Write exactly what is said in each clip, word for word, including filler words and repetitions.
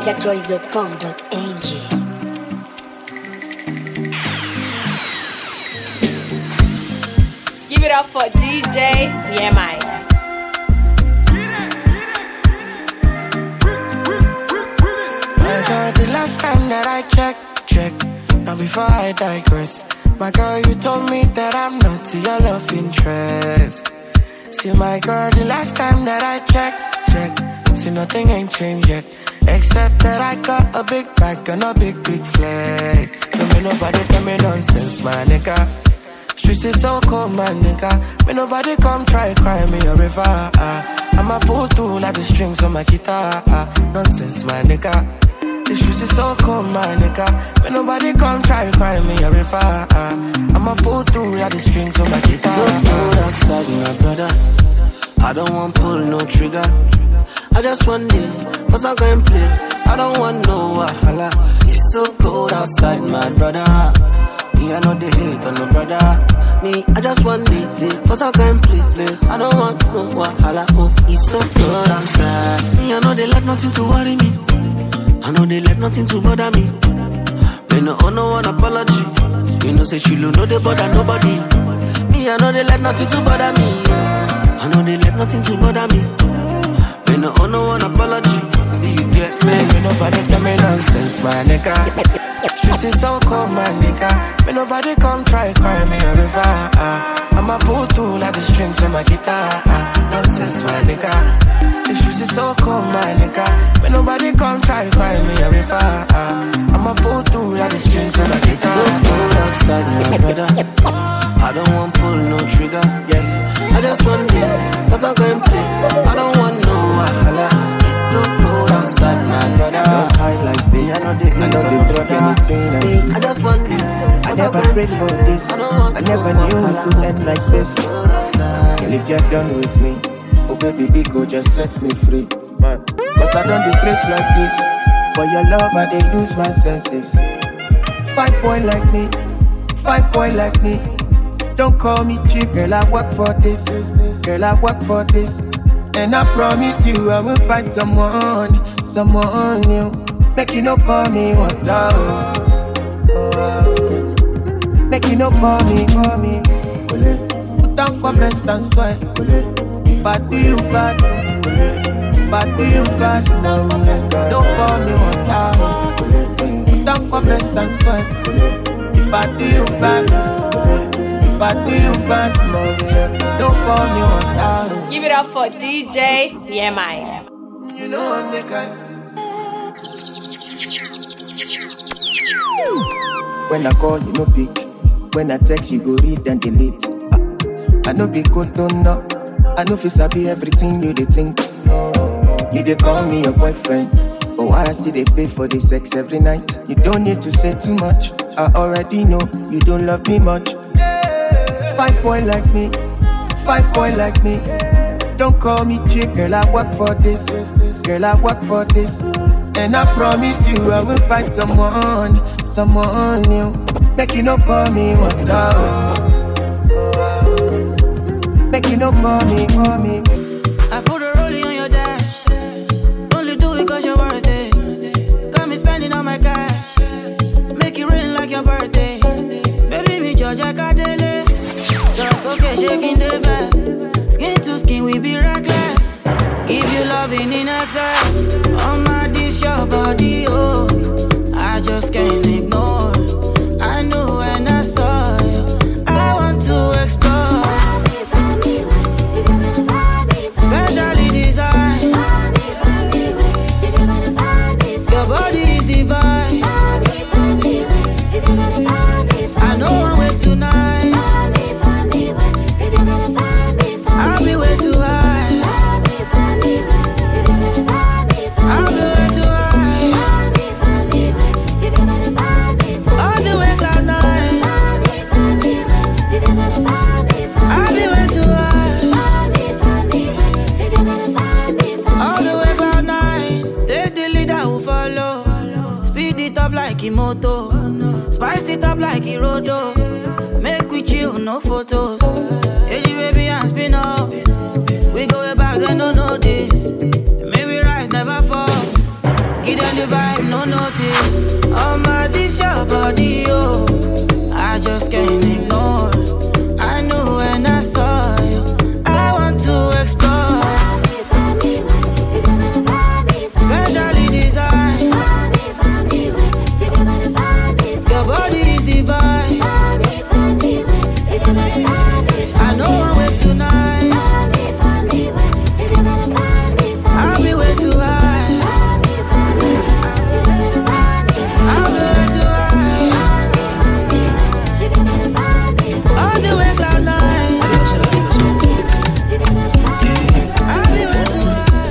get joys dot com dot a g. Give it up for D J Yeah Mike. My girl, the last time that I checked, check. Now before I digress, my girl, you told me that I'm not your love interest. See, my girl, the last time that I checked, check. See, nothing ain't changed yet, except that I got a big bag and a big, big flag. Don't make nobody tell me nonsense, my nigga. Streets is so cold, my nigga. May nobody come try cry me a river. uh. I'ma pull through like the strings on my guitar. uh. Nonsense, my nigga. The streets is so cold, my nigga. May nobody come try cry me a river. uh. I'ma pull through like the strings on my guitar. So cold outside, my brother. I don't want pull no trigger. I just want it, cause I'm going play. I don't want no wahala. It's so cold outside, my brother. Me, I know they hate on no brother. Me, I just want it, cause I can't play this. I don't want no wahala. Oh, it's so cold outside. Me, I know they let nothing to worry me. I know they let nothing to bother me. They no owe no one apology. You know say she know they bother nobody. Me, I know they let nothing to bother me. I know they let nothing to bother me. They no owe no one apology. You get me? May nobody tell me nonsense, my nigga. Streets is so cold, my nigga. May nobody come try cry me a river. uh. I'ma pull through like the strings on my guitar. uh. Nonsense, my nigga. The streets is so cold, my nigga. May nobody come try cry me a river. uh. I'ma pull through like the strings on my guitar. So cold outside, my brother. I don't want pull no trigger. Yes, I just want it, cause I'm going play. I don't want no wahala. It's so cold outside, my brother. Don't hide like this. I know they hate I know they block anything I see. I just want it. I never prayed for this. I never knew it could end like this. Girl, if you're done with me, oh baby, big go just set me free. Cause I don't do grace like this. For your love, I dey lose my senses. Five boy like me, five boy like me. Don't call me cheap, girl, I work for this. Girl, I work for this. And I promise you I will find someone, someone new. Make you no pour me water. Make you no pour me, pour me. Put down for breast and sweat. If I do you bad, if I do you bad, don't pour me water. Put down for breast and sweat. If I do you bad, if I do you bad, don't pour me water. Give it up for D J Yeah Mike. You know I'm the kind. When I call, you no pick. When I text, you go read and delete. I know be good, don't know. I know fi sabi everything you dey think. You dey call me your boyfriend, but why I still dey pay for the sex every night? You don't need to say too much. I already know you don't love me much. Five boy like me, five boy like me. Don't call me cheap, girl, I work for this. Girl, I work for this. And I promise you I will find someone, someone new. Make you no pour me water. Make you no pour me, pour me. I put a rollie on your dash. Only do it cause you're worth it. Got me spending all my cash. Make it rain like your birthday. Baby, me Georgia Cadele. So it's okay, shaking the bed. Skin to skin, we be reckless. Give you loving in excess. On my dish, your body, oh. I just can't ignore. I know when I saw you, I want to explore. Specially designed. Your body is divine. I know I'm way tonight. I'll be way too high. I'll be way too high. All the way cloud nine. I'll be way too high. All the way cloud nine. Take the lead, I will follow. Speed it up like Imoto. Spice it up like Irodo. Make we chill, no photos. Hey, baby, and spin up. We go back, they don't know this. Maybe rise, never fall. Give them the vibe. body, oh, I just can't ignore. I know when I saw you, I want to explore. Specially designed. Your body is divine. I know I'm way tonight. I'll be way too high. I'll be way too high. All the way cloud nine. I'll be way too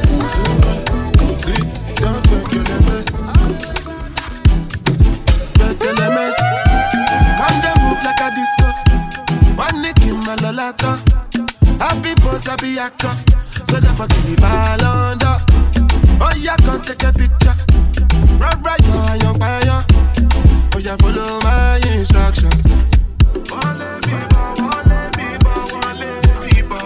high. Come they move like a disco. One nick in my lolata. Happy boss, happy actor. So never give me ball under. Oh yeah, come take a picture. Right, right, yo, young fire. Oh yeah, follow my instruction. Wale biba, wale biba, wale biba.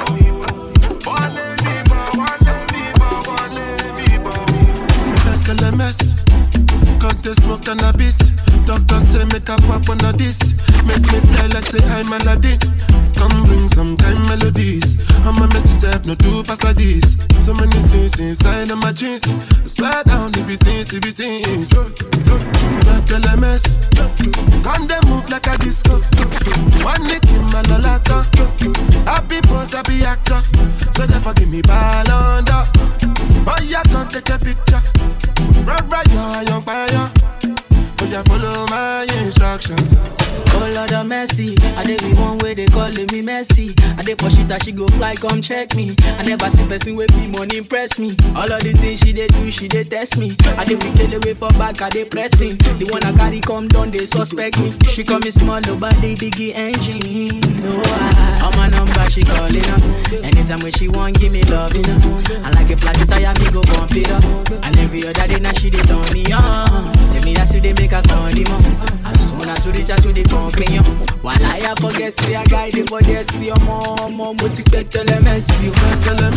Wale biba, wale biba, wale biba. Like a mess. Can't they smoke cannabis? Doctor say make a pop on a this. Make me fly like say I'm Aladdin. Come bring some kind melodies. I'm a messy self, no do pass a this. So many things inside of my jeans. I swear down, the beatings, the beatings. Like a mess. Can't they move like a disco? One nick in my lolata. Happy boss, happy actor. So never give me ball under. Oh yeah, can't take a picture. Right, right, yo, young fire. Oh yeah, follow my instruction. Oh Lord of mercy, I dey be one way they calling me messy. I dey for shit that she go fly, come check me. I never see person with me money impress me. All of the things she dey do, she dey test me. I dey be kill away for back, I dey pressing. The one I carry come down, they suspect me. She call me small, but they biggie engine. No, I, on my number she calling up. Anytime when she want, give me love, you know. I like a flat tire, me go bump it up. And every other day now she dey turn me on. Say me that she dey make a condiment. As soon as we reach out to the conclusion, while I forget, see a guy, they for there, see your mom, mom, but you can't tell them, see you. Tell them,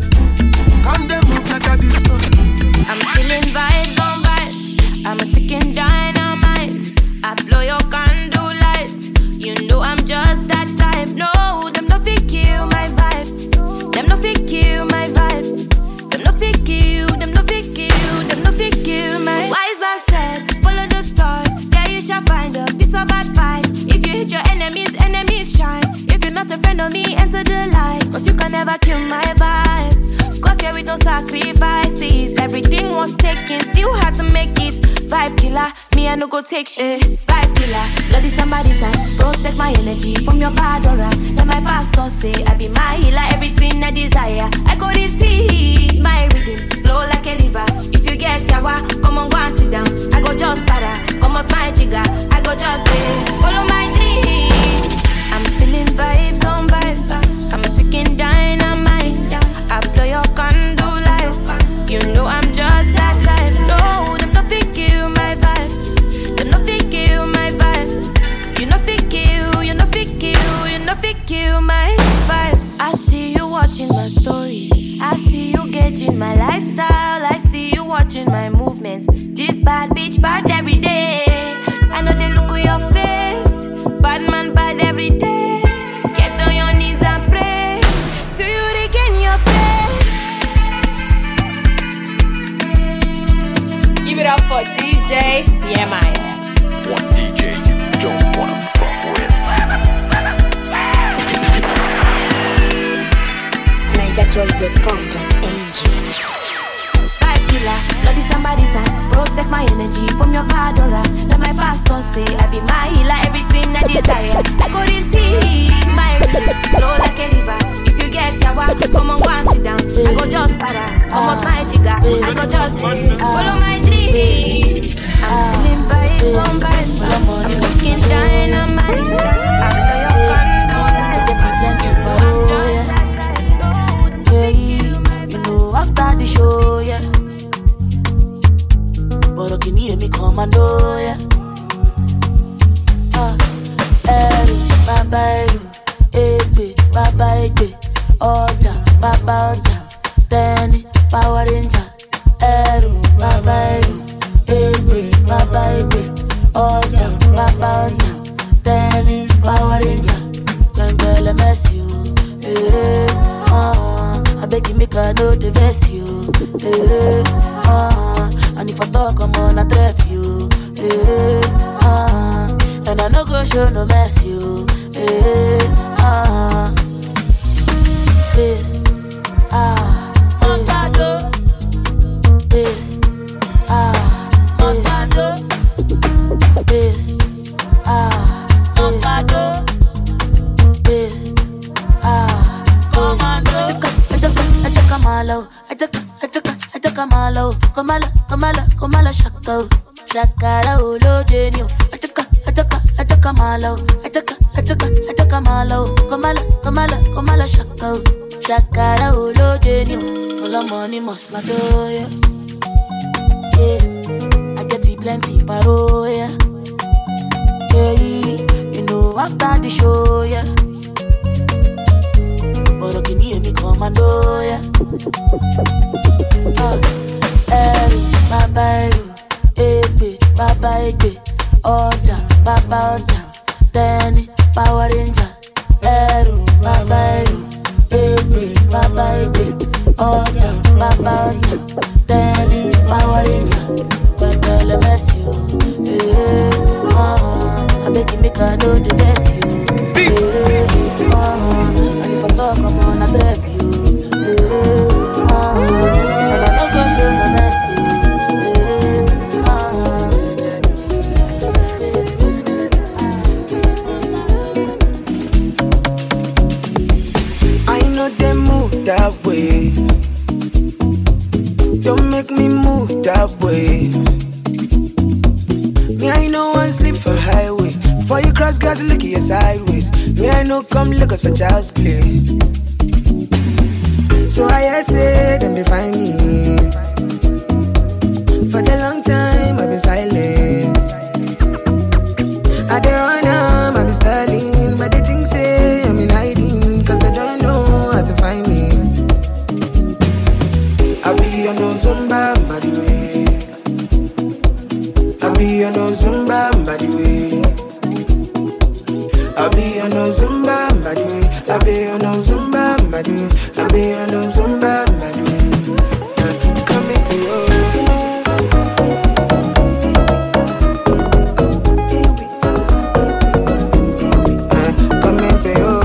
come they move like a disco. I'm feeling vibes on vibes. I'm a ticking dynamite. I blow your candle lights. You know I'm just that type. No, them no fit kill my vibe. Them no fit kill my vibe. Them no fit kill. Them no fit kill. Them no fit kill my. Wise man said, follow the stars. There you shall find a piece of advice. If you hit your enemies, enemies shine. If you're not a friend of me, enter the light. Cause you can never kill my vibe. Got here with no sacrifices. Everything was taken, still had to make it. Vibe killer, me I no go take shit. Vibe killer, bloody somebody time. Protect my energy from your bad aura. Then my pastor say I be my healer, everything I desire. I go receive my rhythm, flow like a river. If you get yawa, come on go and sit down. I go just para, come off my jigger. I go just pay, follow my dream. I'm feeling vibes on vibes. I'm a ticking dynamite. I blow your candle lights. You know I'm just that type. No, them no fit kill my vibe. Them no fit kill my vibe. You no fit kill, you no fit kill, you no fit kill my vibe. I see you watching my stories. I see you gauging my lifestyle. I see you watching my movements. This bad bitch bad every day. I know they look at your face. Bad man bad every day. Get on your knees and pray till you regain your faith. Give it up for D J Yeah Mine. One D J you don't wanna fuck with. Niger Joyce dot com dot A G. Vibe killer, bloody somebody time. Protect my energy from your bad aura. Let my pastor say I be my healer, everything I desire. I go receive my rhythm, flow like a river. If you get yawa, come on go and sit down. I go just para, come on my jigger. I go just follow my dream. I'm feeling vibes on vibes. I'm looking dynamite. I blow your candle lights. Hey, you know after the show, yeah. But can you hear me commando, yeah. Ah, Eru, Baba Eru, Egbe, Baba Egbe, Oja, Baba Oja, Tenny, Power Ranger, Eru, Baba Eru, Egbe, Baba Egbe, Oja, Baba make I know the verse you. Hey, uh, and if I talk, I'm on a threat you. Hey, uh, and I no go show no mess you. Hey, uh, this, ah, Moscato. This, ah, Moscato. This, ah, Moscato. This, ah, Commando. I took a, I took a malo. I took a, I took a, I took a malo. Comala, comala, comala, shako. Shakara, ulo, genio. I took a, I took a, I took a malo. I took a, I took a, I took a malo. Comala, comala, comala, shako. Shakara, ulo, genio. All the money must not do, yeah. Yeah, I get it plenty, paro, yeah. Yeah, you know after the show, yeah. But can you hear me commando, yeah. Uh, Eru, Baba Eru, Ebe, Baba Ebe, Oja, Baba Oja, Danny, Power Ranger. Eru, Baba Eru, Ebe, Baba Ebe, Oja, Baba Oja, Danny, Power Ranger. But let me see you, yeah. Uh, I beg you make I know the best you, yeah. Uh, and if I talk, I'm on a beg you, yeah. Uh, and I don't go show the best you, yeah. Uh, I know they move that way. Don't make me move that way. Me, I know one sleep for highway. Before you cross, guys, look at your sideways. Me, I know come look us for child's play. So I say, them they find me. For the long time, I've been silent. I dey run am, I've been styling. But they think say, I'm in hiding. Cause they don't know how to find me. I be on no Zumba, by the way. I be on no Zumba, by the way. I be on no Zumba, by the way. I be on no Zumba, by the way. I be on no Zumba, by the way. Uh, coming to you. Uh, coming to you.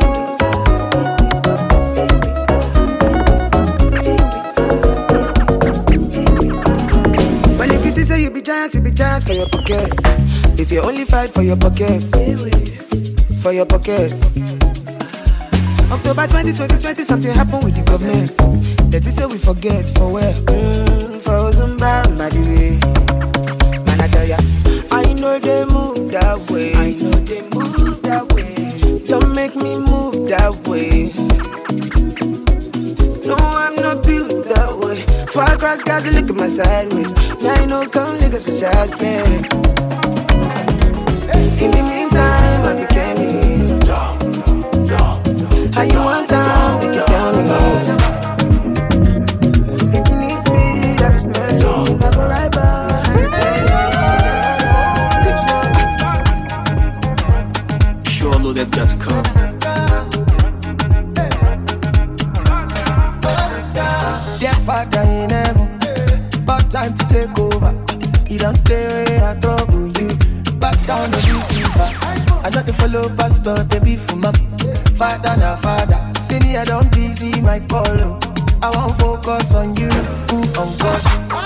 Well, if you say you be giant, you be giant for your pockets. If you only fight for your pockets, for your pockets. October twenty twenty, twenty something happened with the government. That is say we forget for where? Mm, for Zumba, by the way. Man, I tell ya, I know they move that way. I know they move that way. Don't make me move that way. No, I'm not built that way. Before I cross, guys, look at my sideways. Me, I know come niggas for child's play. In the meantime, I became me. How you want down, think you tell me. If you need speed, I be steady. I go right behind steady. sure loaded dot com. Dear Father in heaven, about time to take over. You don't play, I trouble you. Back down the receiver. I not the follow pastor, they be for mom. Father na father, see me I don't busy my call. I won't focus on you, who on God.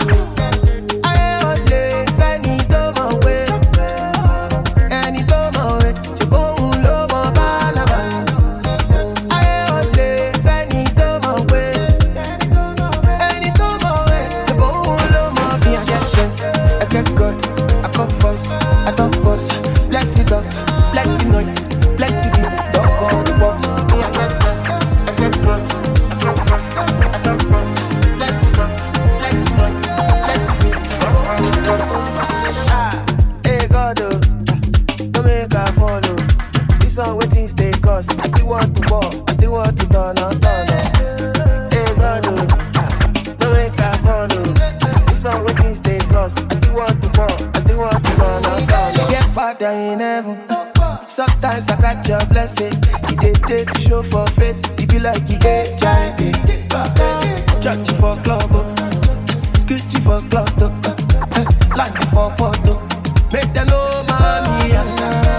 I only any do my way, any do my way. You go low my balance. I only any do my way, any do my way. You go low my be I get sense, I get God, I come first, I don't boss. Plenty dog, plenty noise, plenty people. Don't call the box. Me I get sense, I get good, I come first, I don't boss. Plenty dog, plenty noise, plenty people. Don't call the box. Ah, hey God, oh, don't make I follow. This one waiting stay cause I still want to walk, I still want to turn on, turn on. Hey God, oh, ah, don't make I follow. This one waiting stay cause I still want to walk, I still want to turn on, turn on. Yeah, Father in heaven. Sometimes I got your blessing. He did take to show for face. He be like he H I V. Judge for club, oh. Get you for club, oh. Land you for photo. Make them know mommy and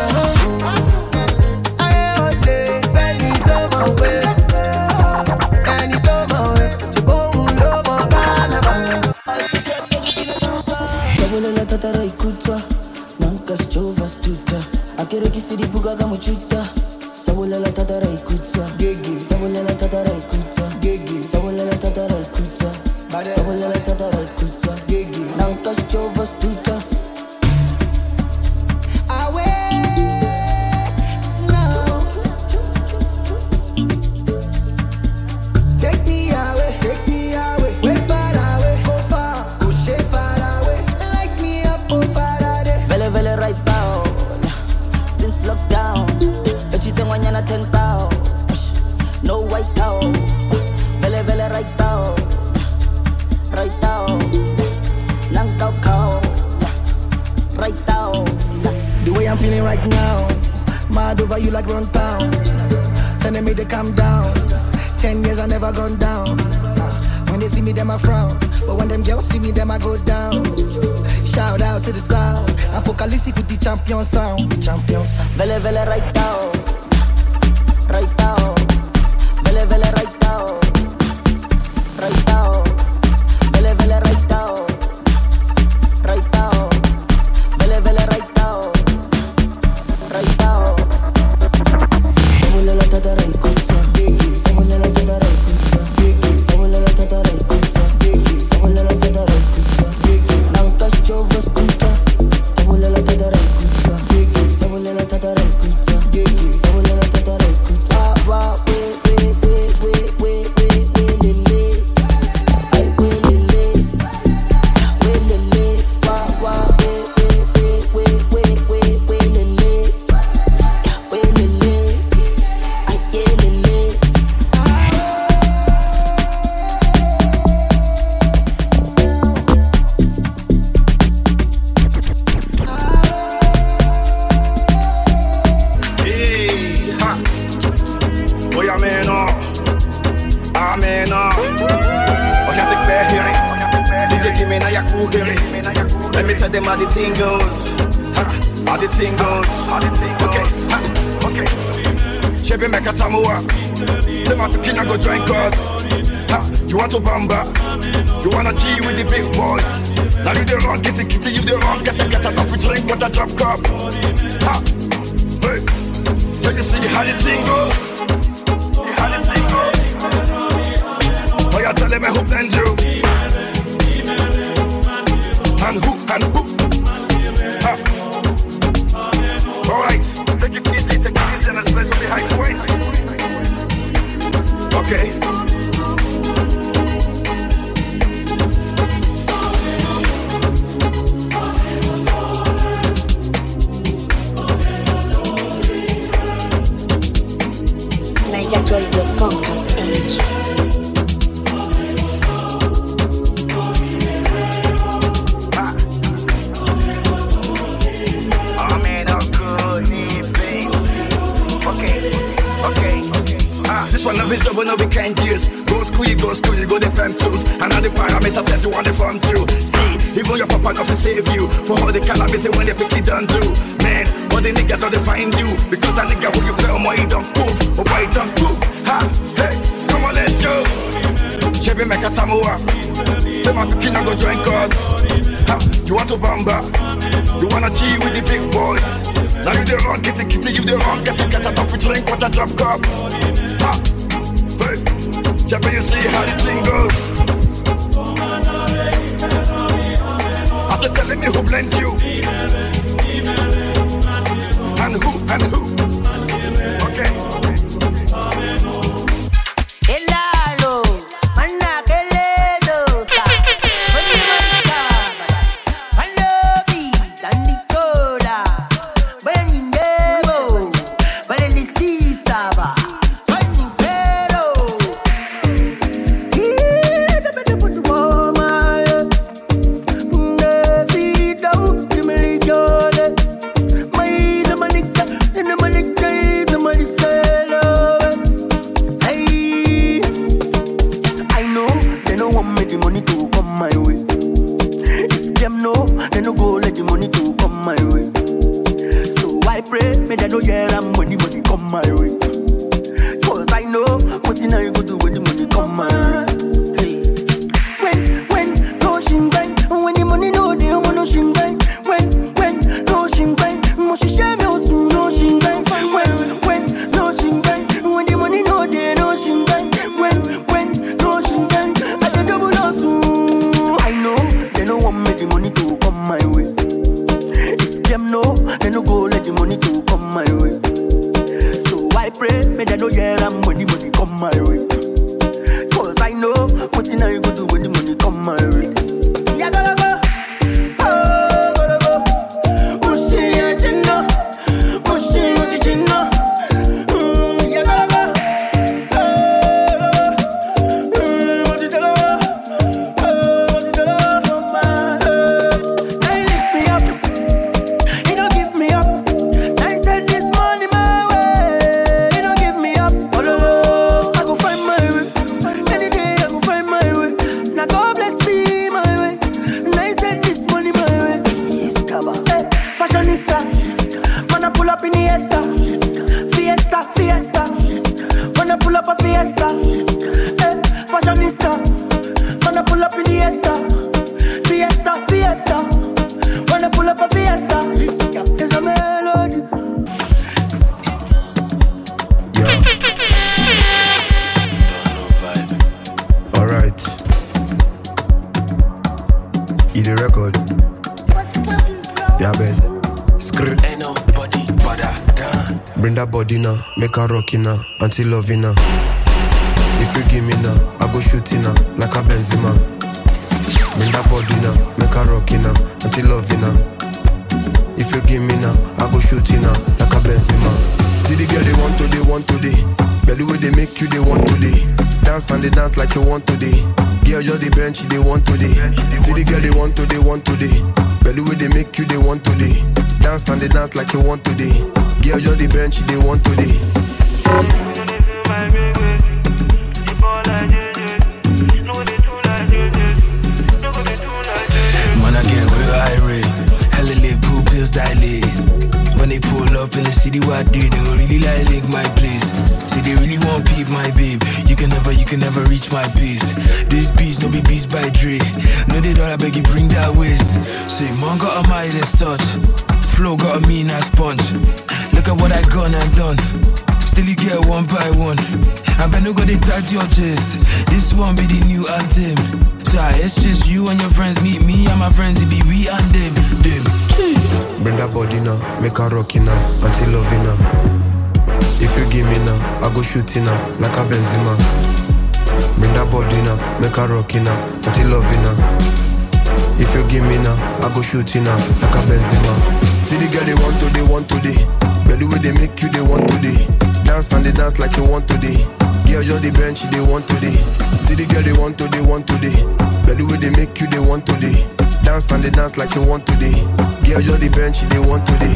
I only any double way. Any double way. The bone double cannabis. Sabolela tatara ikutwa. Nankas chova stuta. Akere kisiri buga gamuchuta. Sabolela tatara ikutwa. Gigi. Sabolela tatara ikutwa. Gigi. Sabolela tatara ikutwa. Sabolela tatara ikutwa. Gigi. Nankas chova stuta. ten thousand, no white out, vele vele right out, right out, lang tao cow, right out. The way I'm feeling right now, mad over you like run town, telling me to calm down. Ten years I never gone down. When they see me, them I frown, but when them girls see me, them I go down. Shout out to the sound, I'm focalistic with the champion sound, champion sound. Vele vele right out. Right now, vele vele right now, right now, vele vele right now, right now, vele vele right now, right now. Sabolela tatara ikutwa, sabolela tatara ikutwa, sabolela tatara ikutwa, sabolela tatara ikutwa, nankas chovas kuta, sabolela tatara ikutwa, sabolela tatara ikutwa, sabolela tatara ikutwa. Wow, wait, wait, wait, wait, wait, wait, wait, lele. I wait, lele. Wait, lele. Wow, wow, wait, wait, wait, wait, wait, wait, wait, lele. Wait, lele. I get lele. Let me tell them how the thing goes. Ha, how the thing goes. Okay, ha, okay. Chebe meka tamua. Say my tukina go join God. Ha, you want to bamba? You wanna G with the big boys? Now you the wrong, get the kitty, you the wrong, get the get a coffee drink with a drop cup. Ha, hey, so you see how the thing goes. See how the thing goes. Oh, you tell me who blend you. And who, and who? Ha. Alright, take it easy, take it easy, and especially high points. Okay. Niger Joys dot com dot A G. This one of his double no weekend years. Go school, you go school, you go the fam tools. And all the parameters set you on the farm too. See, even your papa not to save you. For all the calamity when they pick it done too. Man, all the niggas don't find you. Because that nigga who you play on my don't poof. Or why don't poof. Ha, hey, come on, let's go. Chebe meka tamua. Say my tukina go join God. Ha, you want to bamba? You wanna G with the big boys? Now you the wrong, get the kitty, you the wrong, get the get a coffee drink with a drop cup. Ha, hey, Chebe, you see how the thing goes. I said, telling me who blend you. And who, and who. Okay. Hello, manna keledo sa. Mani manka, palobi, dandikola, bani nebo, bani stistaba, bani vero. the money to come my way. If them know, they no go let the money to come my way. So I pray, may they know yeah I'm when the money come my way. Cause I know what you know you go do when the money come my way. Hey. When, when, no shingai, when the money no they want no shingai. When, when, no shingai, moshi shame you no shingai. When, when, no shingai, when the money no they no shingai. When, when, no shingai, I the double no soon. I know they no want me the money to come my way. If them know, they no go let the money to come my way. So I pray, may they know yeah I'm when the money come my way. Cause I know what you know you go do when the money come my way. Yeah, gotta go. Oh, gotta go. Pushing your chin up. Pushing your chin up. Mm, yeah, gotta go. Oh, mm, what you tell her? Oh, what you tell her? Oh, my, oh. Now you lift me up. You don't give me up. Now you send this money my way. You don't give me up. Oh, no, no. I go find my way. Any day I go find my way. Now God bless me my way. Now you send this money my way. Yes, cover. Hey, fashionista. Wanna pull up in the Fiesta. Fiesta, fiesta. Wanna pull up a fiesta. Hey, fashionista. Wanna pull up in the Fiesta. Fiesta, fiesta. Wanna pull up a fiesta. There's a melody. Alright. Eat the record. Yeah, bed. Skrr. Ain't nobody but I done. Bring that body now, make her rockin' now, until loving now. If you give me now, I go shooting now, like a Benzema. Bring that body now, make her rockin' now, until loving now. If you give me now, I go shooting now, like a Benzema. See the girl they want to, they want today. Belly way they make you, they want today. Dance and they dance like you want today. Girl, you're the bench, they want today. See the girl they want to, they want today. Belly way they make you, they want today. Dance and they dance like you want today. Girl, you're the bench, they want today. Man, I get real irate. Hella live, pool pills dilate. When they pull up in the city, what I do, they don't really like link my place. Say they really want peep my babe. You can never, you can never reach my pace. This beast, no be beast by Dre. No, they don't, I beg you, bring that waist. Say, man got a Midas touch. Flow got a mean ass punch. Look at what I gone and done. Still you get one by one. I bet no go they tag your chest. This one be the new anthem. So it's just you and your friends meet me and my friends. It be we and them, them. Bring that body now, make her rockin' now, until loving now. If you give me now, I go shooting now, like a Benzema. Bring that body now, make her rockin' now, until loving now. If you give me now, I go shooting now, like a Benzema. See the girl they want to, they want today. Belly way they make you, they want today. Dance and they dance like you want today. Girl, you're the bench, they want today. See the girl they want to, they want today. Belly way they make you, they want today. Dance and they dance like you want today. Girl, you're the bench, they want today.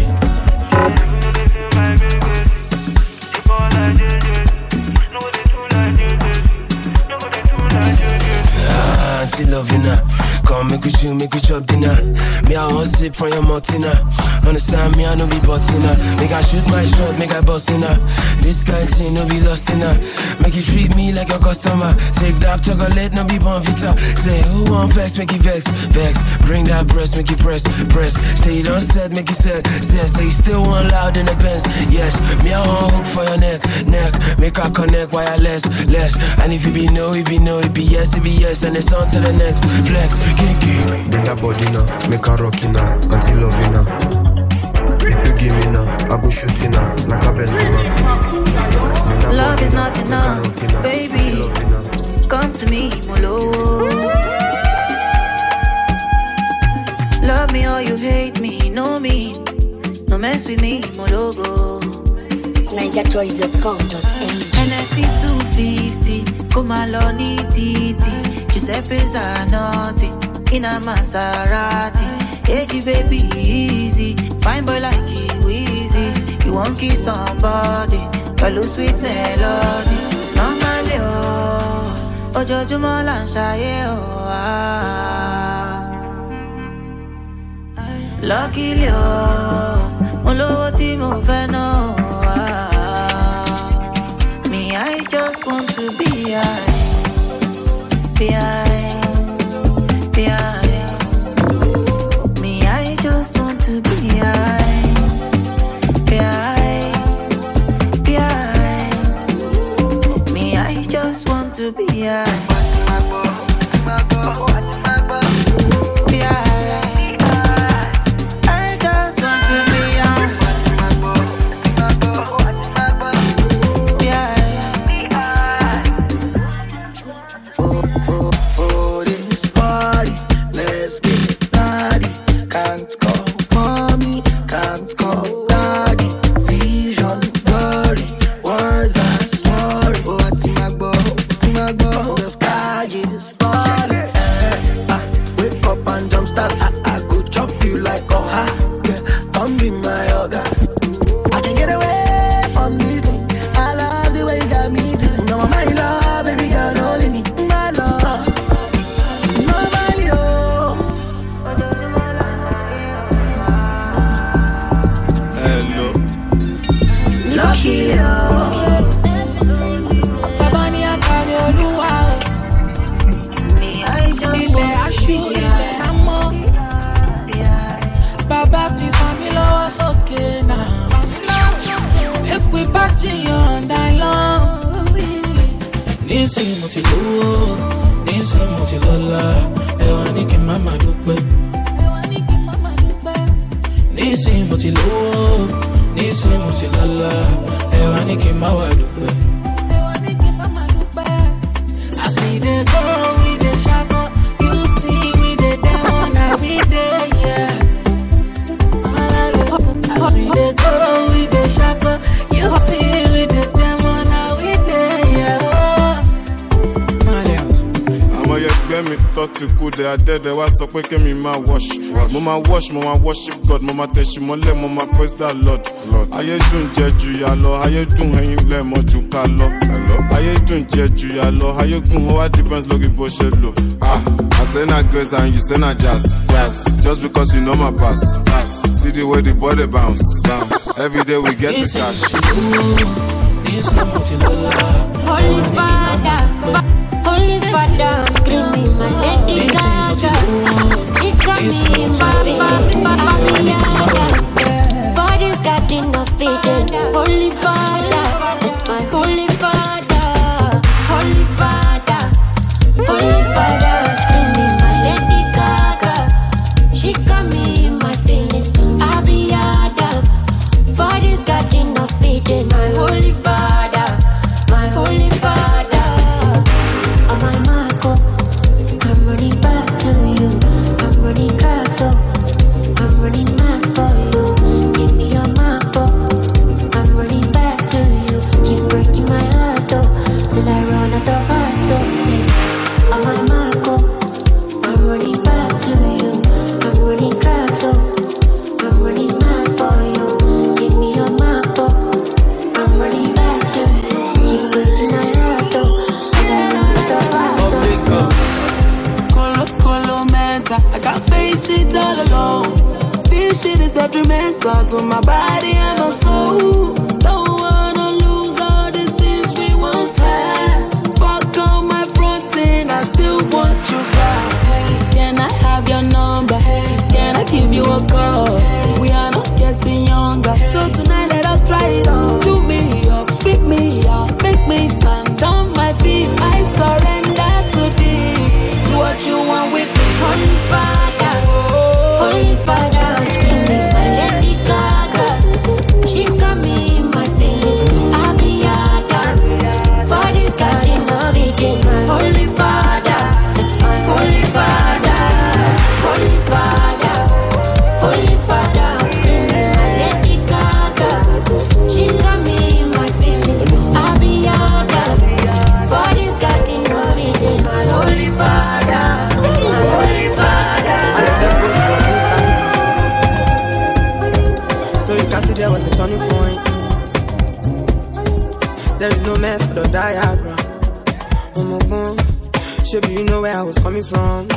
Ah, auntie loving her. Come make we chill, make we chop dinner. Me I want sip from your Martina. Understand me, I no be buttina. Make I shoot my shot, make I bust in her. This guy say no be lost in her. Make you treat me like a customer. Take dark chocolate, no be bonfita. Say who want vex, make you vex, vex. Bring that breast, make you press, press. Say you don't set, make you set, set. Say you still want loud in the Benz. Yes, me I want hook for your neck, neck. Make her connect wireless, less. And if it be no, it be no, it be yes, it be yes. And it's on to the next flex. Kinky. Bring that body now, make her rockin' now, until loving now. If you give me now, I go shooting now, like a Benzema. Love is not enough, baby. Come to me, Molo. Love me or you hate me, know me. No mess with me, Mologo. Niger Choice dot com dot a g. N S C two fifty, come along, titi. Giuseppe Zanotti, in a Maserati. Hey, baby, easy. Fine boy like you, easy. You won't kiss somebody, follow sweet melody. Normally, oh, ojoojúmọ́ là ń ṣayé o. Luckily o, mo lówó tí mo fẹ́ ná o. Me, I just want to be high, be high, be high. Me, I just want to be high, be high, be high. Me, I just want to be high. Nísìnyí mo ti lówó, nísìnyí mo ti lọ́lá, ẹ wá ní kí n má máa dúpẹ́. Nísìnyí mo ti lówó, nísìnyí mo ti lọ́lá, ẹ wá ní kí n má wá dúpẹ́. I see the girl with the shadow, you see with the demon, now we there, yeah. I see the girl with the shadow, you see with the demon, now we there, yeah. Me thought to good, they are dead. They was so quick, me my wash. Mama wash, mama worship God, mama teach you, mama praise the Lord. How you doing, Jeju Yalo? How you doing, hanging lem or Jukalo? How you doing, Jeju Yalo? How you doing, how depends, looking for shello. Ah, I say na grace and you say na jazz. Yes, just because you know my past. See the way the body bounce. Every day we get the cash. Holy Father. Holy Father, I'm screaming my Lady Gaga. She coming, Bobby, Bobby, Bobby, Father's got enough feeding. Holy Father, my Holy Father, Holy Father, Holy Father, I'm screaming my Lady Gaga. She coming, my feelings, I'll be Adam. Father's got enough feeding. My Holy Father, my Holy Father. My Marco, I'm running back to you. I'm running track, so I'm running mad for you. Give me your map, I'm running back to you. Keep breaking my heart, oh, till I run out of heart, oh. Yeah. I'm my Marco, I'm running back to you. I'm running track, so I'm running mad for you. Give me your map, I'm running back to you. Keep breaking my heart, oh. I can't face it all alone. This shit is detrimental to my body and my soul. Don't wanna lose all the things we once had. Fuck on my front end, I still want you back. Hey, can I have your number? Hey, can I give you a call? Hey, we are not getting younger, so tonight let us try it on. Chew me up, spit me out, make me stand on my feet. I surrender to thee. Do what you want with me. Holy Father, Holy Father, I'm screaming my Lady Gaga. She coming, my Should you know where I was coming from?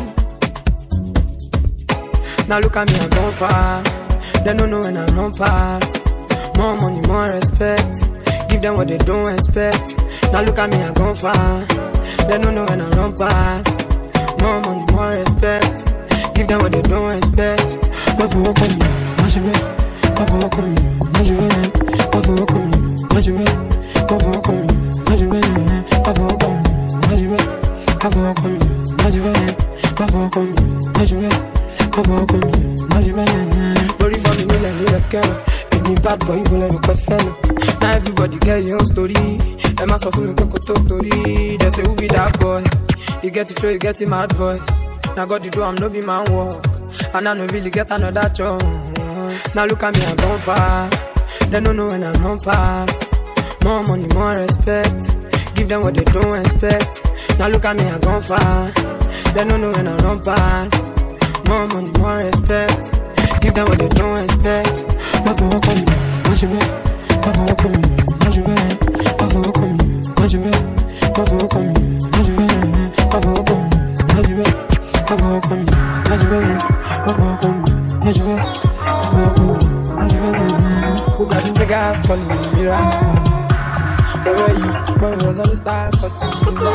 Now look at me, I've gone far. They don't know when I run past. More money, more respect. Give them what they don't expect. Now look at me, I've gone far. They don't know when I run past. More money, more respect. Give them what they don't expect. But for what on you, my shit. But for what on you, my shit. But for what on you, my shit. But for what on you, my shit. But for what on you, my shit. But for what on you, my shit. But for what on you, my shit. But for what on you, my shit. Body for me, me like you a girl. Make me bad boy, you let me quite fellow. Now everybody get your own story. Emma so for me, Coco Totori. They say who be that boy? You get it, show you get him mad voice. Now God you do, I'm no be man walk. And I no really get another chance. Now look at me, I've gone far. They don't know when I run past. More money, more respect. Give them what they don't expect. Now look at me, I've gone far. They don't know when I run past. More money, more respect. Give them what they don't expect. But for what on me, my shit. But for what on me, my shit. But for what on me, my shit. But for what on me, my shit. But for what on me, my shit. But for what on me, my shit. But for what on me, my shit. But for what on me, my shit. Who got the guys calling me Mirasco? Where were you? When was on the star? Cause I'm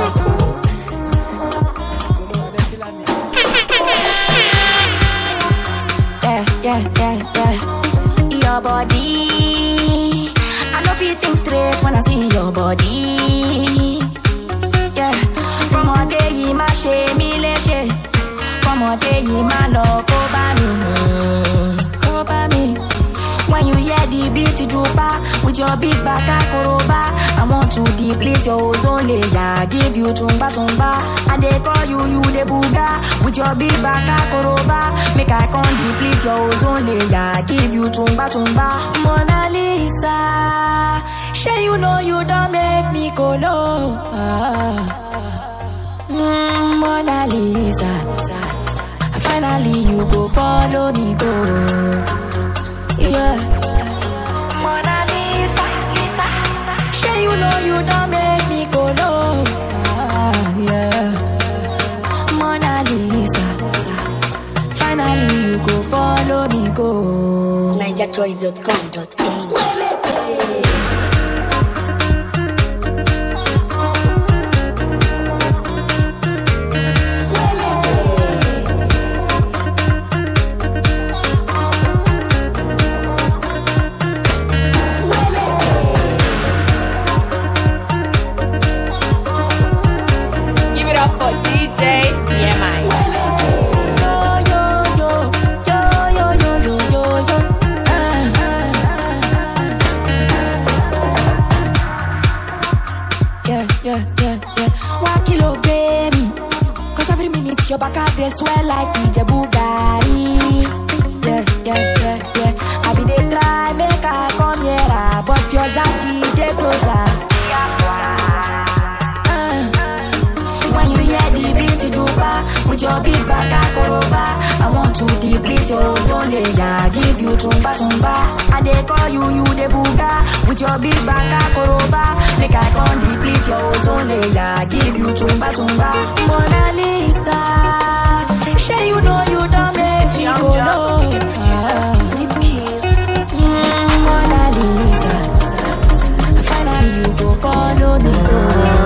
Yeah, yeah, yeah, yeah. Your body, I know you think straight when I see your body. Yeah, from a day you ma she me leshe, from a day you ma love over me, over me. When you hear the beat drooper with your big back akoroba, I want to deplete your ozone layer, give you tumba tumba. And they call you you the booga with your big back akoroba. Make I come deplete your ozone layer, give you tumba tumba. Mona Lisa, say you know you don't make me go low. Ah. Mm, Mona Lisa, finally you go follow me go. Yeah, Mona Lisa, Lisa. Say you know you don't make me go low. Ah, yeah, Mona Lisa. Finally you go follow me go. Niger Toys dot com dot a g. Your back up, they swell like D J Bugatti. Yeah, yeah, yeah, yeah. I be they try, make I come here, but your zaddy, they closer. Uh, when you hear the beat drooper with your big back akoroba, I want to deplete your ozone layer, give you tumba tumba. And they call you you the booga with your big back akoroba. Make I come deplete your ozone layer, give you tumba tumba. Mona Lisa, say you know you don't make me go low. Mm, Mona Lisa, finally you go follow me go.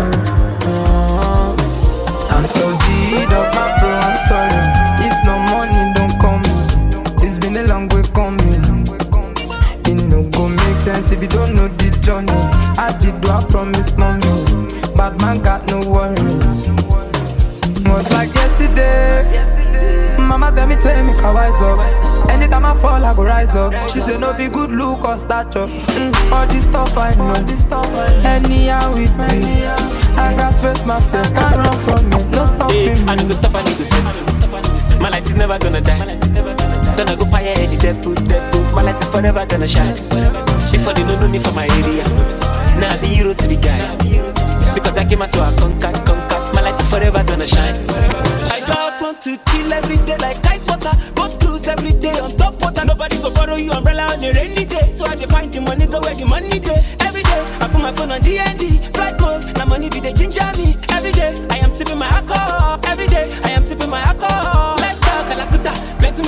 I'm so deed of my bro, I'm sorry. If no money don't come, it's been a long way coming. It no go make sense if you don't know the journey. I did do I promise mommy, but man got no worries. Was like yesterday, mama tell me tell me can wise up. Anytime I fall I go rise up. She say no be good look or stature. mm, All this stuff I know, anyhow with me. I got face my face, can't run from it, no stopping me. I need to stop, I need to set. My light is never gonna die. Gonna go fire any devil, devil. My light is forever gonna shine. Before they don't know me for my area, now I be hero to the guys. Because I came out so I conquered, conquered. My light is forever gonna shine. I just want to chill every day like ice water. Go cruise every day on top water. Nobody go borrow you umbrella on a rainy day. So I can find the money, go where the money day. Every day I put my phone on D and D, flight mode. Now money be the ginger me. Every day I am sipping my alcohol.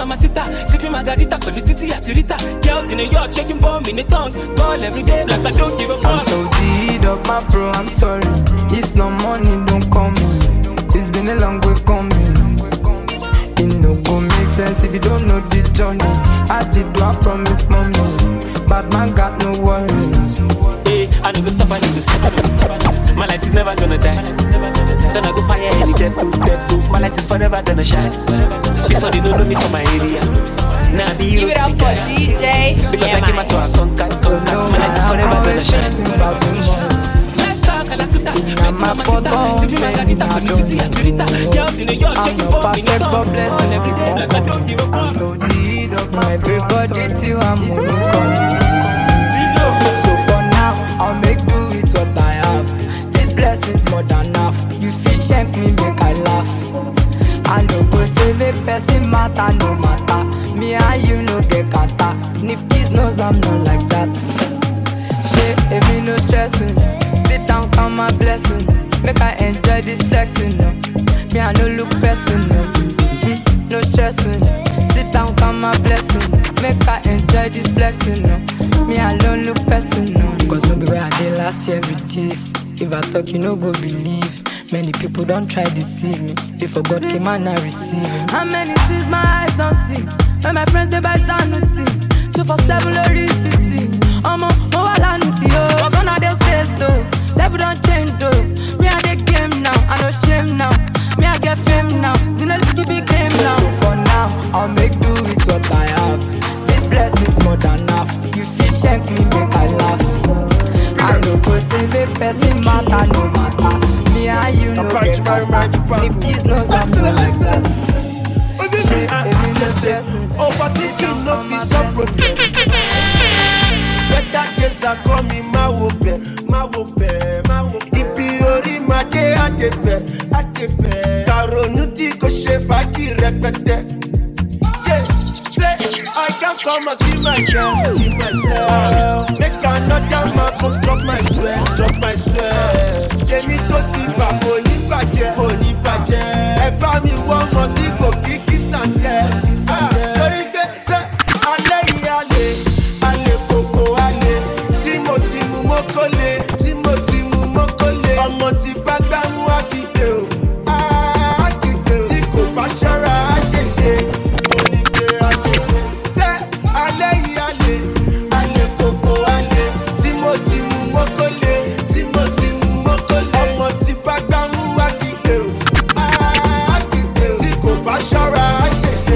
mamacita, sipping margarita, for the titty at Rita. Girls in the yard shaking bomb in the tongue. Ball every day like I don't give a fuck. I'm so deed of my bro, I'm sorry. If no money, don't call me. It's been a long way coming. It no go make sense if you don't know the journey. I did do I promise mommy, but man got no worries. Hey, I don't go stop, I don't go stop. My light is never gonna die. Then I go fire any dead food, dead food. My light is forever gonna shine. Before they don't know me from my area. Now be Give it up for D J. Because yeah, I came out so I can't cut, can't cut. My light is forever gonna shine. Let's talk, I like to talk. My photo, I'm not perfect, but blessing every moment. I'm so deed of my everybody till I'm coming. So for now, I'll make do with what I have. This blessing's more than enough. You fish shank me, make I laugh. I no go say make person matter, no matter. Me and you no get kata. Nifty's knows I'm not like that. Shit, me no stressing. Sit down, count my blessing. Make I enjoy this flexing, no. Me I no look person, no. Mm, no stressing. Sit down, count my blessing. Make I enjoy this flexing, no. Me I don't look person, no. Cause no be where I did last year with this. If I talk, you no go believe. Many people don't try to deceive me. They forgot the man I receive. How many things my eyes don't see? When my friends they buy sanity. Two for seven lorry city. I'm on overlanity, oh. We're gonna they stay though. Level don't change though. Me I the game now, I no shame now. Me I get fame now. Zinelski be claim now. So for now, I'll make do with what I have. This blessing's more than enough. You fish shank me, make I laugh. I no go say make person matter, no matter. Me and you know get matter. If this knows I'm not like that. Shit, if you no stressing. Overthinking no be separate. Better days are coming, my wope, my wope, my wope. Ibi ori ma de adepe, adepe. Karonuti ko she faji repete. Yes, say I can come and see myself, see myself. Make another man go drop my sweat, drop my sweat. Jemi to ti ba poli baje, poli baje. Eba mi won mo ti ko kiki sande, sande. Tori pe say ale ale, ale koko ale. Timothy mu mokole, Timothy mu mokole. Ọmọ ti bá gbá mú akíde o, akíde o. Tí kò bá ṣọ́ra á ṣèṣe, oníke àṣèṣe. Ṣé alẹ́ yìí alẹ́, alẹ́ koko alẹ́. Timothy mu mokole, Timothy mu mokole. Ọmọ ti bá gbá mú akíde o, akíde o. Tí kò bá ṣọ́ra á ṣèṣe.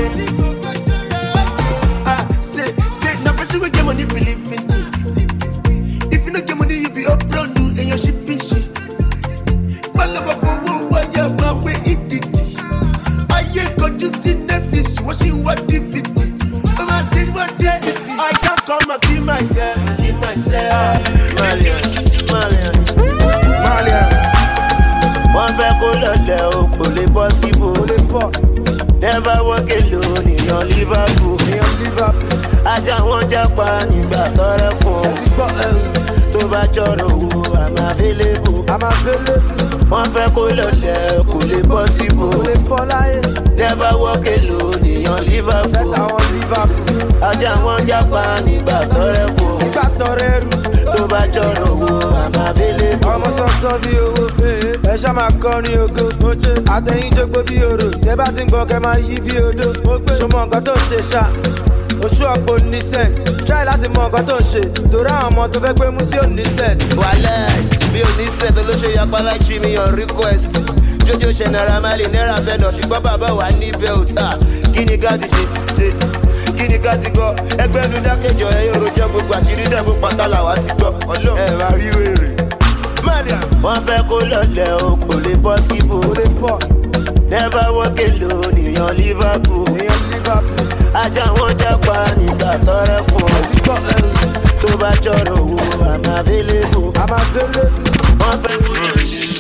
Ah, say, say, na person wey get money believe in me. If you no get money, you be up brand new and your shipping shit. Palava for one wire, my way it did. I ain't got you see Netflix watching what D V D. I'm a sin what's here. I can't come and kill myself, kill myself. Malian, Malian, Malian. One fait qu'on l'a l'air, qu'on les possible. Never walk alone in your Liverpool. Aja won japa nígbà tọrẹ fún. Tó bá jọrọ owó, I'm available. I'm available. Wọ́n fẹ́ kó lọlẹ̀, kò lè bọ́ síbò. Never walk alone in your Liverpool. Aja won japa nígbà tọrẹ fún. Tó bá jọrọ owó, I'm available. Ọmọ sọ́sọ́ bí owó, ẹ ṣá máa kọrin ògo. Àtẹ̀yìn jókòó bí orò, tẹ́ bá ti ń gbọ́ kẹ́ máa yí bí odó. Ṣọmọ nǹkan tó ń ṣe ṣá. Oṣù ọ̀pọ̀ ní sense, try láti mọ nǹkan tó ń ṣe. Torí àwọn ọmọ tó fẹ́ pé mú sí òní set. Wàlẹ́ bí o ní set olóṣè yapa like Jimmy on request. Jojo ṣe Naira Marley náírà fẹ́ nà ṣùgbọ́n bàbá wà ní belt. Kí ni ká ti ṣe ṣe? Kí ni ká ti gbọ́? Ẹgbẹ́ nu dákẹ́jọ ẹ yóò rojọ́ gbogbo àṣírí dẹ́gbò pátá làwa ti gbọ́. Ọlọ́run ẹ máa rí wèrè. Wọ́n fẹ́ kó lọlẹ̀ o kò lè bọ́ síbò. Never walk alone in your Liverpool. Aja wọn japa nígbà tọrẹ fún. Tó bá jọrọ owó, I'm available. Wọ́n fẹ́ kó lọlẹ̀.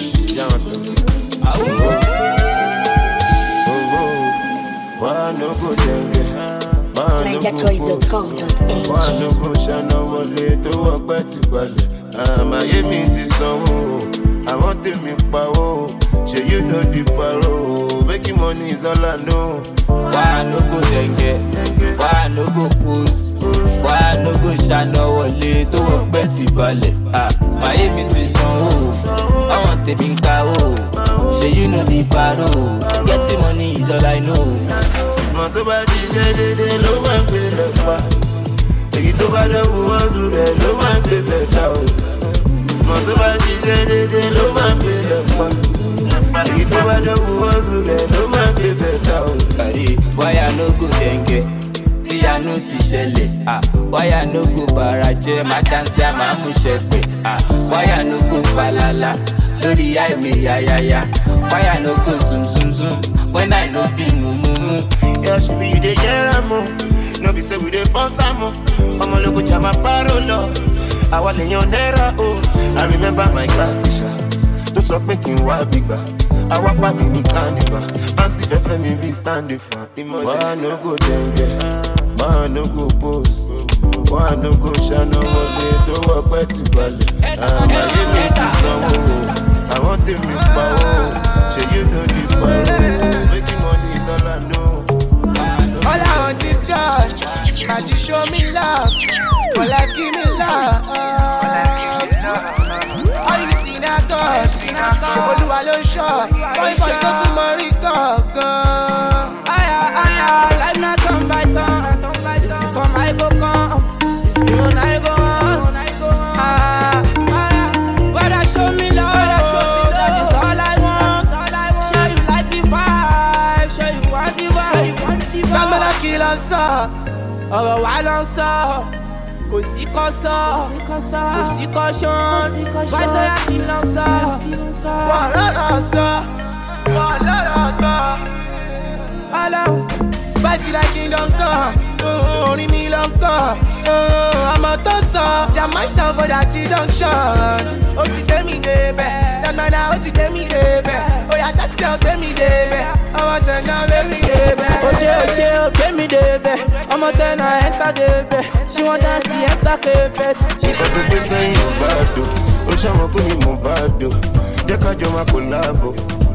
Niger Toys dot com dot a g. Wọ́n á lóko ṣáná wọlé tó wọ́pẹ́ ti balẹ̀. Àmàyé mi ti sanwó, àwọn tèmi pawó. Ṣé you know the paro? Making money is all I know. Why I no go dengue? Why I no go pose? Why I no go shine wọlé tó wọ pẹ́ ti balẹ̀? Máyé mi ti sanwó, àwọn tèmi ń kawó. Ṣé you know the paro? Getting money is all I know. Mọ̀ tó bá ti ṣe dédé ló máa ń gbé lọ́pàá. Èyí tó bá dẹ́wù ọdún rẹ̀ ló máa ń gbé bẹ̀ta o. Mọ̀ tó bá ti ṣe dédé ló máa ń gbé lọ́pàá. Èyí tó bá dẹ́wù ọdún rẹ̀ ló máa ń gbé bẹ̀ta o. Kàrí wáyà no go dengue. Tí àánú ti ṣẹlẹ̀, wáyà no go bàrà jẹ́, má dánsì àmà mú ṣẹ̀pẹ̀. Wáyà no go falala, lórí àìmì yáyáyá. Wáyà no go zoom zoom zoom, when I no be mumumu. Yeah, she be the yeramo, no be say we dey force am o. Ọmọ lóko jama paro lọ, àwa lè yan náírà o. I remember my class teacher, tó sọ pé kí n wá gbígbà. Àwa pàdé ní kánìfà, àǹtí fẹ́fẹ́ mi bí standing fan. Why no go dengue? Why no go pose? Why no go ṣáná wọlé tó wọ pẹ́ ti balẹ̀? Àmàyé mi ti sanwó, àwọn tèmi pa ó. Ṣé you know the paro? Making money is all I know. All I want is God, can you show me love? For life give me love. All you see na God, Olúwa ló ṣọ́, boy boy tó tún mọ rí gangan. Aya aya, life na turn by turn, come I go come, you know I go on. Ah aya, brother show me love, that is all I want. Show you like the vibe, show you want the vibe. Gbàgbọ́dọ̀ kí lọ sọ, ọ̀rọ̀ wa lọ sọ. Kò sí kọ́ sọ, kò sí kọ́ ṣán, wáyé sọ́yà kí lọ sọ. Wọ́n lọ́rọ̀ sọ, wọ́n lọ́rọ̀ gbọ́. Ọlọ́run, báyìí like kingdom come, orin mi lọ ń kọ́. Ọmọ tó sọ, Jamaica for that junction. Ó ti gbé mi débẹ̀, dandanna ó ti gbé mi débẹ̀. Ó yàtọ̀ sí ọ gbé mi débẹ̀, ọmọ tẹ̀nà gbé mi débẹ̀. Ó ṣe ó ṣe ó gbé mi débẹ̀, ọmọ tẹ̀nà ẹ̀ńtà débẹ̀. She want dance the enter carpet. She got the best thing you bad do. Oh, she want to be more bad do. They can't do my collabo.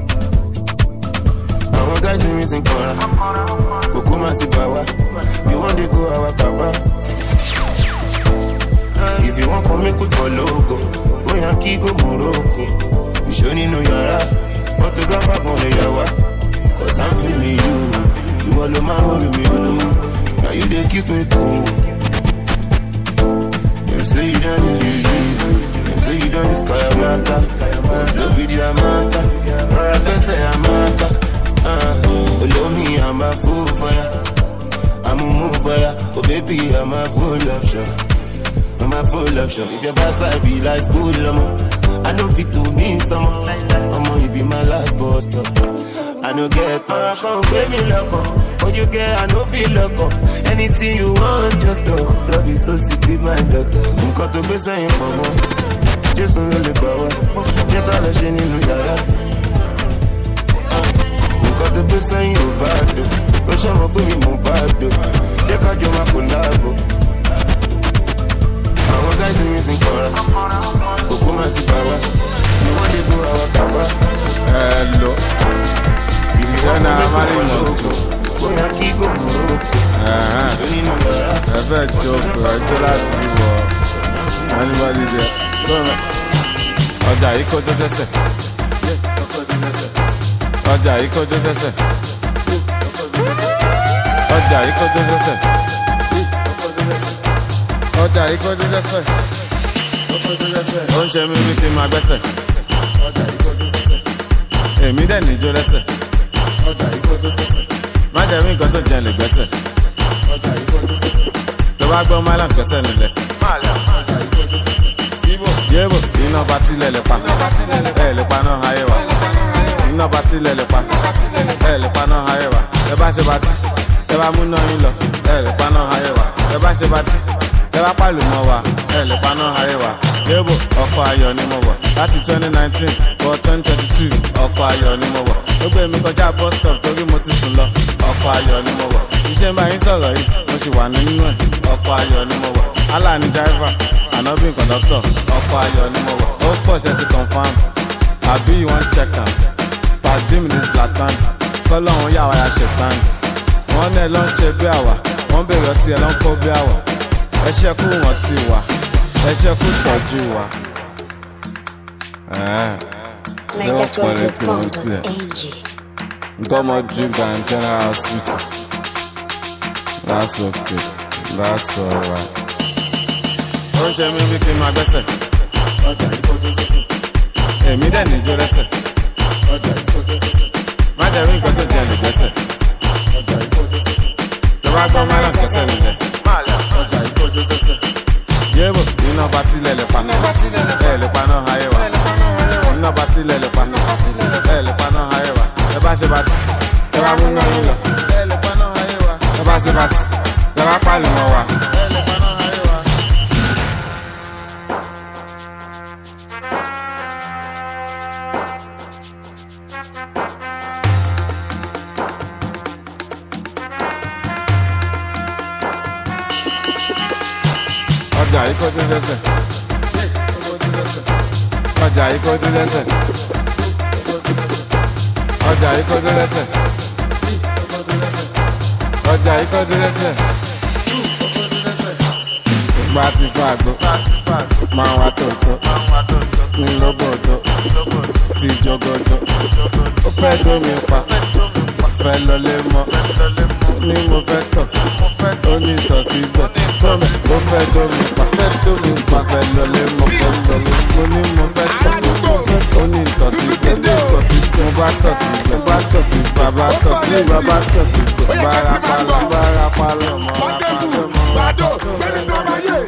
I want guys in missing corner. Kokuma si power. You want to go our power. If you want come make good for logo, go Yankee go Morocco. You show me no yara. Photographer on the yawa. Cause I'm feeling you. You all the mama with me. Now you they keep me cool. Them say you done it, them say you done this kaya mata. No video mata, or I best say I'm mata. Uh, below me I'm a fool for ya, I'm a move for ya. Oh baby I'm a full of shot, I'm a full of shot. If your boss I be like school, I know fit to mean someone. I'ma you be my last boss stop. I know get uh, come pay me loco. What you get, I know feel loco. Anything you want, just do. Love you so sick, be my doctor. You got to be saying, mama. Just on the power. Get all the shit in the yard. You got to be saying, you bad. You show me put me more bad. You got your map on labo. Our guys in music corner. Kokuma si power. You want to do our power. Hello. If you wanna marry me, ẹ fẹ́ jókòó ẹjọ́ láti wọ anybody there. Ọjà yìí kọjọ́ sẹ́sẹ̀. Ọjà yìí kọjọ́ sẹ́sẹ̀. Ọjà yìí kọjọ́ sẹ́sẹ̀. Ọjà yìí kọjọ́ sẹ́sẹ̀. Ó ń ṣe mí bí kí n máa gbẹ́sẹ̀. Èmi dẹ̀ níjó lẹ́sẹ̀. Má jẹ́ mi nǹkan tó jẹ́ lè gbẹ́sẹ̀. Tó bá gbọ́ Mylands gbẹ́sẹ̀ nílẹ̀. Yébò iná bá tilẹ̀ lè pa. Ẹ lè pa náà ayé wa. Iná bá tilẹ̀ lè pa. Ẹ lè pa náà ayé wa. Ẹ bá ṣe bá tí. Ẹ bá mú náà yín lọ. Ẹ lè pa náà ayé wa. Ẹ bá ṣe bá tí. Ẹ bá pàlù mọ́ wa. Ẹ lè pa náà ayé wa. Yébò ọkọ̀ ayọ̀ ni mo wọ̀. Láti twenty nineteen wọ twenty twenty two ọkọ̀ ayọ̀ ni mo wọ̀. Ó gbé mi kọjá bus stop torí mo ti sùn lọ. Ọkọ̀ ayọ̀ ni mo wọ̀. Iṣẹ́ ń bá yín sọ̀rọ̀ yìí, mo sì wà nínú ẹ̀. Ọkọ̀ ayọ̀ ni mo wọ̀. Allah ni driver, Ànábì conductor. Ọkọ̀ ayọ̀ ni mo wọ̀. Ó pọ̀ ṣe ti confam. Àbí you wan check am? Pàdé mi ní Zlatan. Kọ́lọ́hún yà wáyà ṣètàn. Mo wọ́n náà ló ń ṣe bí àwa wọ́n bèrè ọtí ẹ̀ ló ń kó bí àwa ẹ ṣẹ́kù wọ́n ti wà ẹ ṣẹ́kù tọ́jú wa. Ṣé wọ́n pọ̀ létí wọn sí ẹ̀? Nkọ́mọ drink and general hospital. That's okay. That's alright. Ó ń ṣe mí bí kí n máa gbẹ́sẹ̀. Ọjà ìkọjú sísè. Èmi dẹ̀ níjó lẹ́sẹ̀. Ọjà ìkọjú sísè. Má jẹ́ rí nǹkan tó jẹ lè gbẹ́sẹ̀. Ọjà ìkọjú sísè. Ìjọba gbọ́ málà kẹsẹ̀ nílẹ̀. Ọjà ìkọjú sísè. Yébò iná bá tilẹ̀ lè pa. Ẹ lè pa náà ayé wa. Iná bá tilẹ̀ lè pa. Ẹ lè pa náà ayé wa. Ẹ bá ṣe bá ti. Ẹ bá mú náà yín lọ. Ẹ lè pa náà ayé wa. Ẹ bá ṣe bá ti. Ẹ bá pàlì mọ́ wa. Ọjà yìí kó tún lẹ́sẹ̀. Ọjà yìí kó tún lẹ́sẹ̀. Ọjà yìí kó tún lẹ́sẹ̀. Ọjà yìí kó tún lẹ́sẹ̀. Ṣùgbọ́n a ti fún àgbo. Máa wá tòótọ́. Ní lọ́gọ̀dọ̀. Ti jọgọdọ̀. Ó fẹ́ dómi pa. Fẹ́ lọlé mọ́. Ní mo fẹ́ tọ̀. Ó ní ìtọ̀ síbẹ̀. Ó fẹ́ dómi pa. Fẹ́ dómi pa. Fẹ́ lọlé mọ́. Fẹ́ lọlé mọ́. Mo ní mo fẹ́ tọ̀. Ó ní ìtọ̀ síbẹ̀. Ìtọ̀ síbẹ̀. Mo bá tọ̀ síbẹ̀. Mo bá tọ̀ síbẹ̀. Bàbá tọ̀ síbẹ̀. Bàbá tọ̀ síbẹ̀. Bára palọ̀. Bára palọ̀. Mọ́ra palọ̀. Bàdó. Bẹ́ẹ̀ni tó máa yé.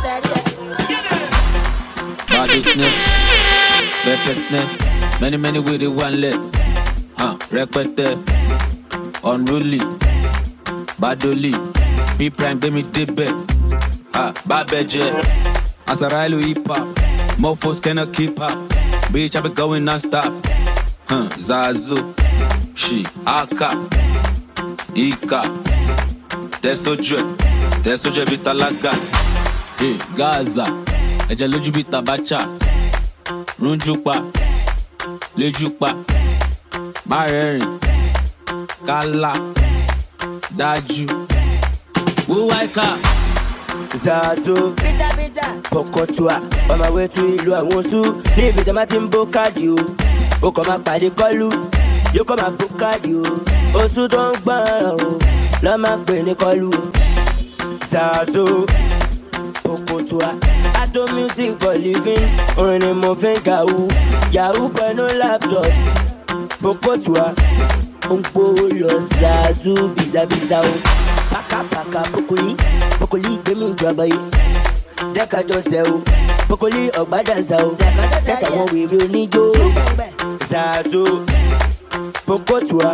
Bado snake, pepper snake, many many with it one leg, huh? Repete, unruly, badoli, B prime give me dip ah, babeje, Azarailu hip hop, mofos cannot keep up, bitch I be going non-stop, huh? Zazu, she, Aka, Ika, Tesoje, Tesoje bitalaga, hey Gaza. Ẹ̀jẹ̀ lójú bí tabacha rúnjú pa lójú pa má rẹ́rìn kálá dájú wúwáìkà. Zazo Pokotua on my way to ìlú àwọn oṣù ní ibi tí a máa ti ń bó káàdì o ó kàn máa pàdé kọlù yóò kàn máa bó káàdì o oṣù tó ń gbọ́n o lọ́ máa pè ní kọlù o. Zazo Pokotua I do music for living orin ni mo fi ń kàwú yahoo pẹ̀lú laptop Pokotua ó ń gbówó lọ Zazu bìzàbìzà o pàkàpàkà pokoli pokoli gbẹmí ìjọba yìí dẹ́kájọ sẹ́ o pokoli ọ̀gbádànsá o sẹ́tà wọn wèrè oníjó Zazu Pokotua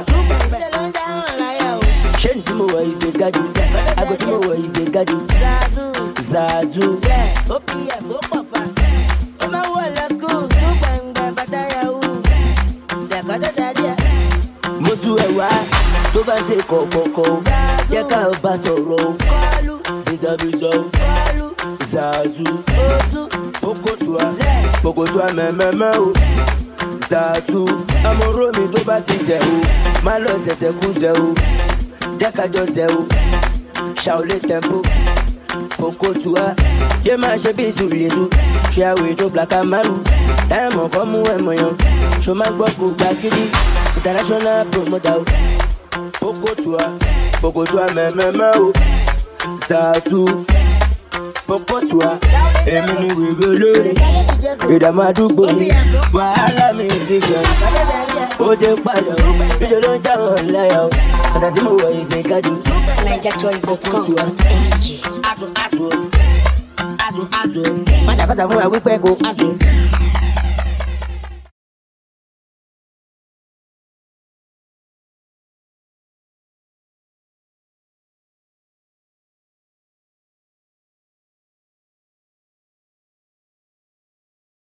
ṣé ní tí mo wọ̀ yìí ṣe gájú àgọ́ tí mo wọ̀ yìí ṣe gájú Zazu ó pì ẹ̀ kó pọ̀ fa ó máa wọ̀ lọ skul tó gbẹ̀ngbẹ̀ bàtà yahoo ṣàkọ́tọ̀ darí ẹ̀. mo tú ẹ̀ wá tó bá ṣe kọ̀ọ̀kọ̀ọ̀kọ̀ jẹ́ ká o bá sọ̀rọ̀ o bìzọ̀bìzọ̀ o Zazu Pokotua Pokotua mẹ́mẹ́mẹ́ o Zazu amúrò mi tó bá ti ṣẹ̀ o má lọ ṣẹ̀ṣẹ̀ kú ṣẹ̀ o jẹ́ ká jọ ṣẹ̀ o ṣàwọlé tempo. Pokotua yé máa ṣe bí ìsúlẹ̀sù ṣe àwẹ̀ tó black and maru táyàmù kan mú ẹ̀mọ̀ yàn ṣo máa gbọ́ kó gba kídí international promoter o Pokotua Pokotua mẹ́mẹ́mẹ́ o Zazu Pokotua èmi ni wèrè olóore ìdààmú àdúgbò mi wàhálà mi ti gbọ̀n ó dé padà o níṣẹ́ ló ń jáwọ́ láyà o ọ̀dà tí mo wọ̀ yìí ṣe kájú. naija choice dot com dot a g Azu, azu, azu, azu. Mada kata fún wa wípé kò azu.